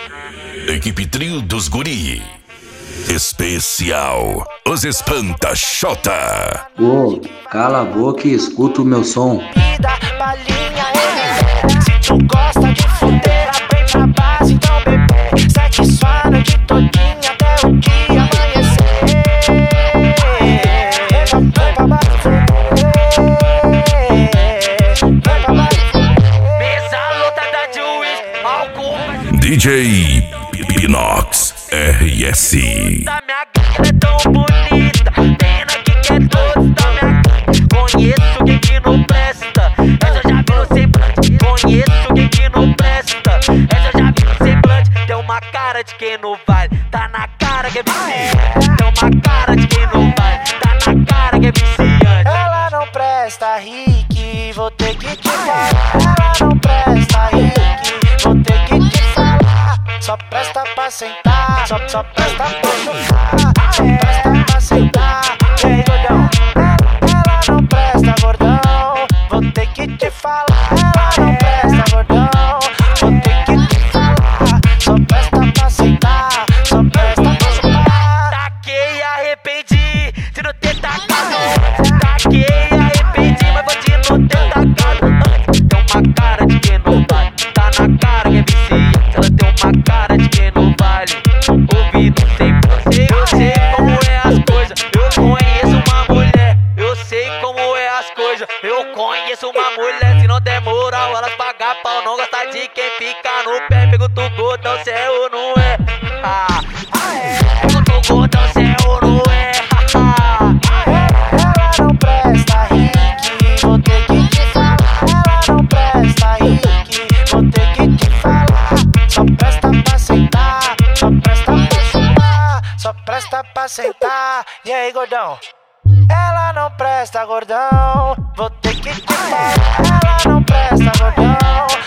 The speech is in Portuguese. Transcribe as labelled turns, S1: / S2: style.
S1: Equipe Trio dos Guri. Especial Os Espanta-Xota.
S2: Ô, cala a boca e escuta o meu som.
S3: Balinha, se tu gosta de fuder, vem pra base, então bebê. Satisfaz a noite todinha até o dia amanhecer. Vem pra base, vem pra base. Mesa lotada de uísque, álcool.
S1: DJ Pinox RS.
S3: Da minha cara é tão bonita, pena que quer todos da minha cara. Conheço quem que não presta, essa eu já vi no semblante. Conheço quem que não presta, essa eu já vi no semblante. Tem uma cara de quem não vale, tá na cara que é viciante. Tem uma cara de quem não vale, tá na cara que é viciante. Ela não presta, Rick, vou ter que te falar. Ela não presta, Rick, vou ter que te falar. Só presta pra sentar, só presta pra chupar, só presta pra sentar. E aí, gordão? Ela não presta, gordão, vou ter que te falar. Ela não presta, gordão, vou ter que te falar. Só presta pra sentar, só presta pra chupar. Taquei e arrependi de não ter tacado antes. Taquei e arrependi, mas vou de não ter tacado antes. Tem uma cara de quem não vale, tá na cara que é viciante. Ela tem uma cara de quem não vale, ouvi, não sei você. Eu sei como é as coisas, eu conheço uma mulher. Eu sei como é as coisas, eu conheço uma mulher. Se não der moral, elas pagam pau. Não gosta de quem fica no pé. Pergunta o gordão se é ou não é. Pergunta o gordão se é ou não é. Ela não presta, Rick, vou ter que te falar. Ela não presta, Rick, vou ter que te falar. Só presta pra sentar, só presta pra chupar, só presta pra sentar. E aí, gordão? Ela não presta, gordão, vou ter que te falar. Ela não presta, gordão,